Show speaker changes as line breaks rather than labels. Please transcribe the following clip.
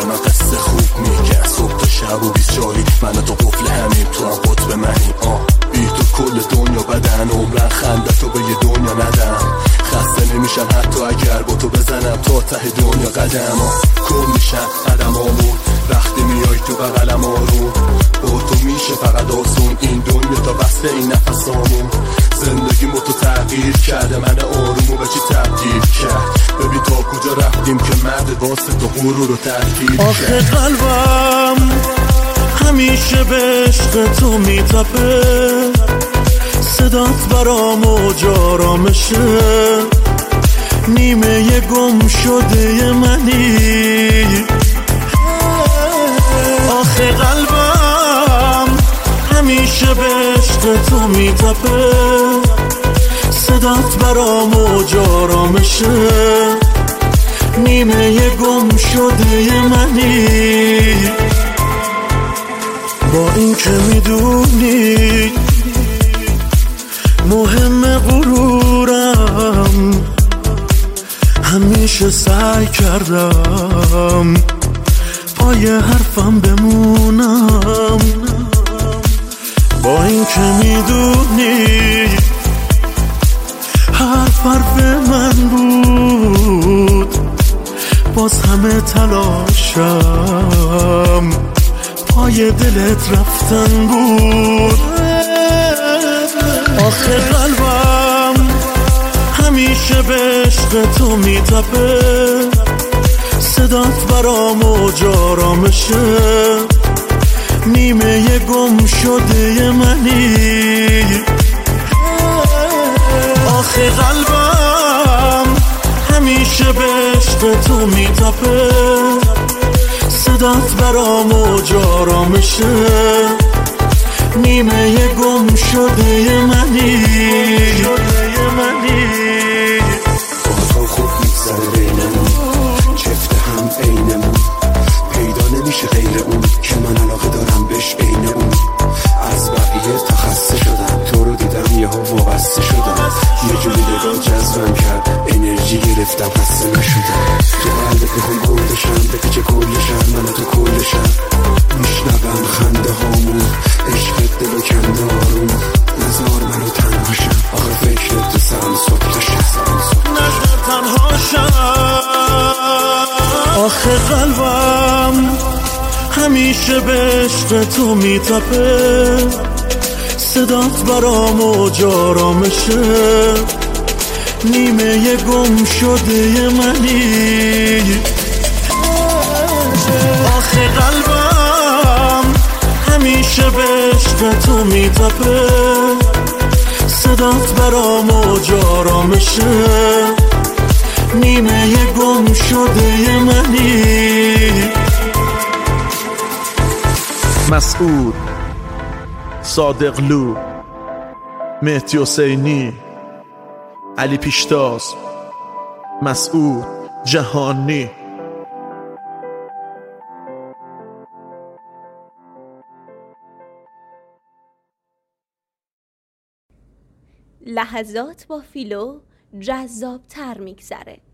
من قصه خوب میگه صبح تا شب و 24 من تو قفل همین تو هم قطب منی بی تو کل دنیا بدن عمرن خنده تو به یه دنیا ندم خسته نمیشم حتی اگر با تو بزنم تا ته دنیا قدم کن میشم قدمامون وقتی میای تو بغلم آروم با تو میشه فقط آسون این دنیا تا وصل این نفسامون زندگی تو تغییر کرده من آرومو به چی تبدیل کرد ببین تا کجا رفتیم که مرد واسه تو غرور رو تحقیر کرد
آخه قلبم همیشه به عشق تو میتپه صدات برام موج آرامشه نیمه گم شده منی آخه قلبم همیشه به عشق تو میتپه صدات برام موج آرامشه نیمه گم شده منی با این که میدونی مهم غرورم همیشه سعی کردم پای حرفم بمونم با این که میدونی حرف من بود باز همه تلاشم پای دلت رفتن بود آخه قلبم همیشه به عشق تو میتپه صدات برام موج آرامشه نیمه گم شده منی آخه قلبم همیشه به عشق تو میتپه صدات برام موج آرامشه نیمه گم شده منی
با تو خوب میگذره بینمون چفت هم عینمون پیدا نمیشه غیر اون که من علاقه دارم بهش عین اون از بقیه تا خسته شدم تو رو دیدم یهو وابسته شدم یه جوری نگاه جذبم کرد انرژی گرفتم خسته نشدم تو قلبت میخوام بردشم به پیچ کلشم من تو کلشم میشنوم خنده هامون عشق دلو کنده آروم نزار منو تنهاشم آخر فکر تو سرم صبح تا شب
نزار تنهاشم آخه قلبم همیشه به عشق تو میتپه صدات برام موج آرامشه نیمه گم شده منی آخه قلبم همیشه به عشق تو میتپه صدات برام موج آرامشه نیمه گم شده منی
مسعود صادقلو مهدی حسینی علی پیشتاز مسعود جهانی
لحظات با فیلو جذاب تر میگذره.